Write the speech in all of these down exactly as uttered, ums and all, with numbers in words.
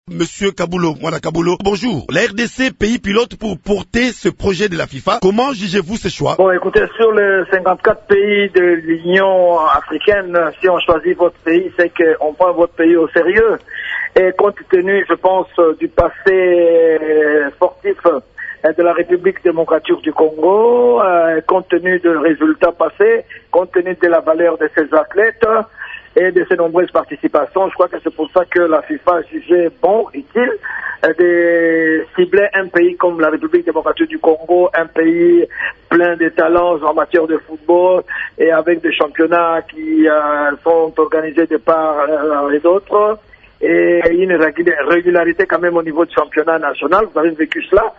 Monsieur Kabulo, Mwana Kabulo, bonjour. La R D C, pays pilote pour porter ce projet de la FIFA. Comment jugez-vous ce choix? Bon, écoutez, sur les cinquante-quatre pays de l'Union africaine, si on choisit votre pays, c'est qu'on prend votre pays au sérieux. Et compte tenu, je pense, du passé sportif de la République démocratique du Congo, euh, compte tenu des résultats passés, compte tenu de la valeur de ces athlètes et de ses nombreuses participations, je crois que c'est pour ça que la FIFA a jugé bon, utile, euh, de cibler un pays comme la République démocratique du Congo, un pays plein de talents en matière de football et avec des championnats qui euh, sont organisés de part euh, et d'autre, et une régularité quand même au niveau du championnat national. Vous avez vécu cela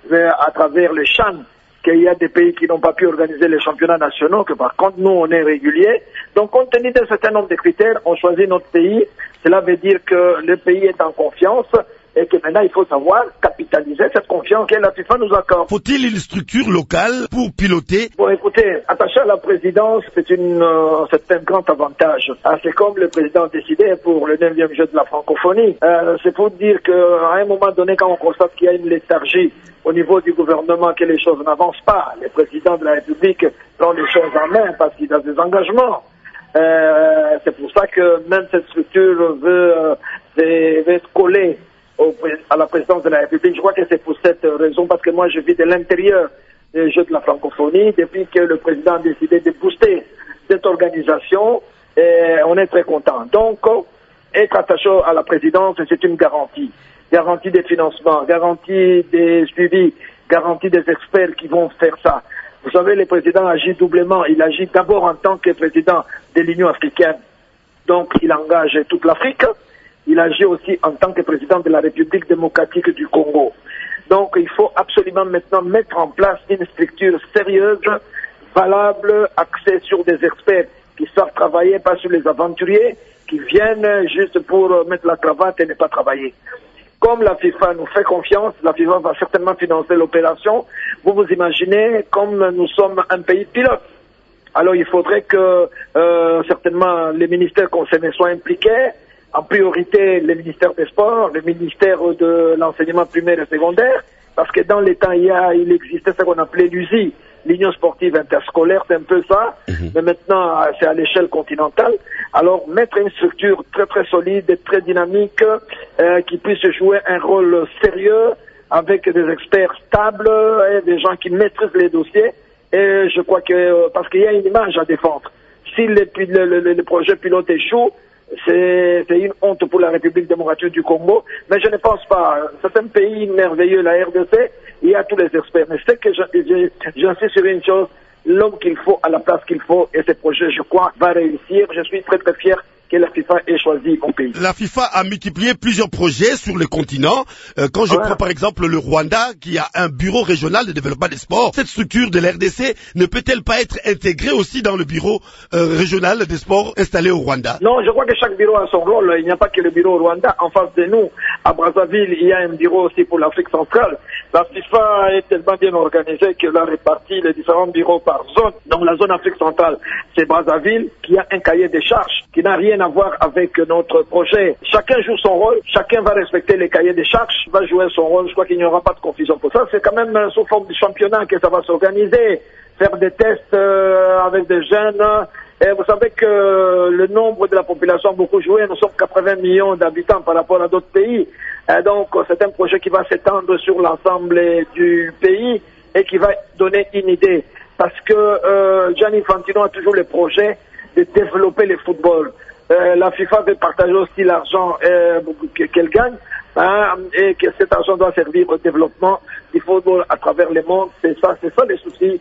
à travers les C H A N, qu'il y a des pays qui n'ont pas pu organiser les championnats nationaux, que par contre nous on est réguliers. Donc compte tenu d'un certain nombre de critères, on choisit notre pays. Cela veut dire que le pays est en confiance et que maintenant il faut savoir capitaliser cette confiance que la FIFA nous accorde. Faut-il une structure locale pour piloter? Bon, écoutez, attaché à la présidence, c'est une, euh, c'est un grand avantage. Ah, c'est comme le président a décidé pour le neuvième jeu de la francophonie. Euh, c'est pour dire qu'à un moment donné, quand on constate qu'il y a une léthargie au niveau du gouvernement, que les choses n'avancent pas, le président de la République prend les choses en main parce qu'il a des engagements. Euh, c'est pour ça que même cette structure veut, euh, veut être collée Au, à la présidence de la République. Je crois que c'est pour cette raison, parce que moi je vis de l'intérieur des Jeux de la francophonie, depuis que le président a décidé de booster cette organisation, et on est très content. Donc, être attaché à la présidence, c'est une garantie. Garantie des financements, garantie des suivis, garantie des experts qui vont faire ça. Vous savez, le président agit doublement. Il agit d'abord en tant que président de l'Union africaine. Donc, il engage toute l'Afrique. Il agit aussi en tant que président de la République démocratique du Congo. Donc, il faut absolument maintenant mettre en place une structure sérieuse, valable, axée sur des experts qui savent travailler, pas sur les aventuriers, qui viennent juste pour mettre la cravate et ne pas travailler. Comme la FIFA nous fait confiance, la FIFA va certainement financer l'opération. Vous vous imaginez, comme nous sommes un pays pilote, alors il faudrait que euh, certainement les ministères concernés soient impliqués. En priorité, le ministère des Sports, le ministère de l'enseignement primaire et secondaire, parce que dans les temps, il, y a, il existait ce qu'on appelait l'U S I, l'Union sportive interscolaire, c'est un peu ça, mm-hmm. Mais maintenant, c'est à l'échelle continentale. Alors, mettre une structure très très solide et très dynamique, euh, qui puisse jouer un rôle sérieux, avec des experts stables, et des gens qui maîtrisent les dossiers, et je crois que, parce qu'il y a une image à défendre. Si le, le, le, le projet pilote échoue, c'est une honte pour la République démocratique du Congo, mais je ne pense pas. C'est un pays merveilleux, la R D C, il y a tous les experts. Mais c'est que j'insiste sur une chose, l'homme qu'il faut à la place qu'il faut, et ce projet, je crois, va réussir. Je suis très très fier que la FIFA ait choisi mon pays. La FIFA a multiplié plusieurs projets sur le continent. Euh, quand je ouais. prends par exemple le Rwanda, qui a un bureau régional de développement des sports, cette structure de l'R D C ne peut-elle pas être intégrée aussi dans le bureau euh, régional des sports installé au Rwanda? Non, je crois que chaque bureau a son rôle. Il n'y a pas que le bureau au Rwanda. En face de nous, à Brazzaville, il y a un bureau aussi pour l'Afrique centrale. La FIFA est tellement bien organisée qu'elle a réparti les différents bureaux par zone. Donc la zone Afrique centrale, c'est Brazzaville, qui a un cahier des charges, qui n'a rien à voir avec notre projet. Chacun joue son rôle, chacun va respecter les cahiers des charges, va jouer son rôle. Je crois qu'il n'y aura pas de confusion pour ça. C'est quand même sous forme de championnat que ça va s'organiser, faire des tests euh, avec des jeunes. Et vous savez que le nombre de la population a beaucoup joué. Nous sommes quatre-vingts millions d'habitants par rapport à d'autres pays. Et donc c'est un projet qui va s'étendre sur l'ensemble du pays et qui va donner une idée. Parce que euh, Gianni Infantino a toujours le projet de développer le football. Euh, la FIFA veut partager aussi l'argent euh, qu'elle gagne, hein, et que cet argent doit servir au développement du football à travers le monde. C'est ça, c'est ça les soucis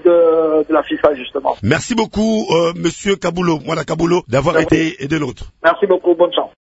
de, de la FIFA justement. Merci beaucoup, euh, Monsieur Kabulo, Mwana Kabulo, d'avoir été de l'autre. Merci beaucoup, bonne chance.